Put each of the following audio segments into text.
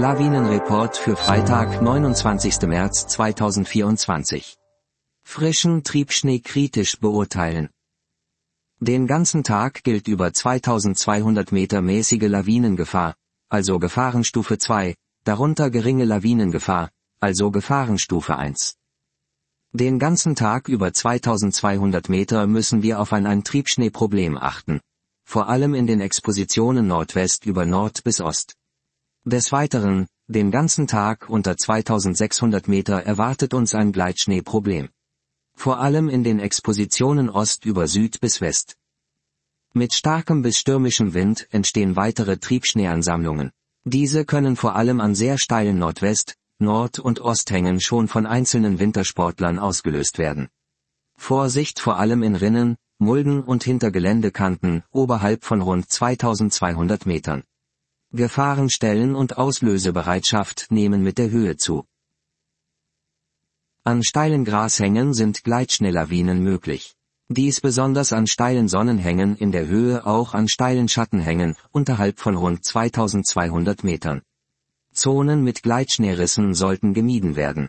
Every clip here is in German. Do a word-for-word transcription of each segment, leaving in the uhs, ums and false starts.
Lawinenreport für Freitag, neunundzwanzigsten März zweitausendvierundzwanzig. Frischen Triebschnee kritisch beurteilen. Den ganzen Tag gilt über zweitausendzweihundert Meter mäßige Lawinengefahr, also Gefahrenstufe zwei, darunter geringe Lawinengefahr, also Gefahrenstufe eins. Den ganzen Tag über zweitausendzweihundert Meter müssen wir auf ein, ein Triebschneeproblem achten, vor allem in den Expositionen Nordwest über Nord bis Ost. Des Weiteren, den ganzen Tag unter zweitausendsechshundert Meter erwartet uns ein Gleitschneeproblem. Vor allem in den Expositionen Ost über Süd bis West. Mit starkem bis stürmischem Wind entstehen weitere Triebschneeansammlungen. Diese können vor allem an sehr steilen Nordwest-, Nord- und Osthängen schon von einzelnen Wintersportlern ausgelöst werden. Vorsicht vor allem in Rinnen, Mulden und hinter Geländekanten oberhalb von rund zweitausendzweihundert Metern. Gefahrenstellen und Auslösebereitschaft nehmen mit der Höhe zu. An steilen Grashängen sind Gleitschneelawinen möglich. Dies besonders an steilen Sonnenhängen in der Höhe, auch an steilen Schattenhängen unterhalb von rund zweitausendzweihundert Metern. Zonen mit Gleitschneerissen sollten gemieden werden.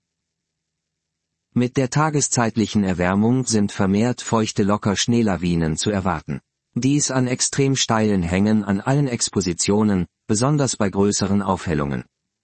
Mit der tageszeitlichen Erwärmung sind vermehrt feuchte Locker-Schneelawinen zu erwarten. Dies an extrem steilen Hängen an allen Expositionen, besonders bei größeren Aufhellungen.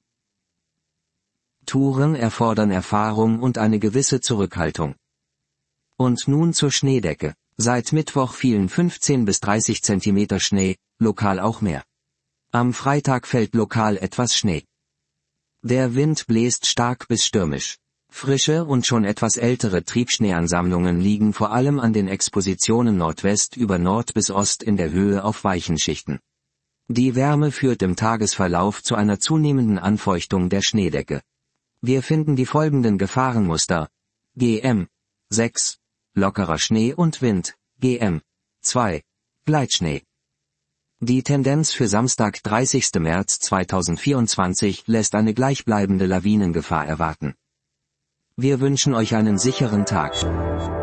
Touren erfordern Erfahrung und eine gewisse Zurückhaltung. Und nun zur Schneedecke. Seit Mittwoch fielen fünfzehn bis dreißig Zentimeter Schnee, lokal auch mehr. Am Freitag fällt lokal etwas Schnee. Der Wind bläst stark bis stürmisch. Frische und schon etwas ältere Triebschneeansammlungen liegen vor allem an den Expositionen Nordwest über Nord bis Ost in der Höhe auf weichen Schichten. Die Wärme führt im Tagesverlauf zu einer zunehmenden Anfeuchtung der Schneedecke. Wir finden die folgenden Gefahrenmuster: G M sechs, lockerer Schnee und Wind, G M zwei, Gleitschnee. Die Tendenz für Samstag, dreißigsten März zweitausendvierundzwanzig lässt eine gleichbleibende Lawinengefahr erwarten. Wir wünschen euch einen sicheren Tag.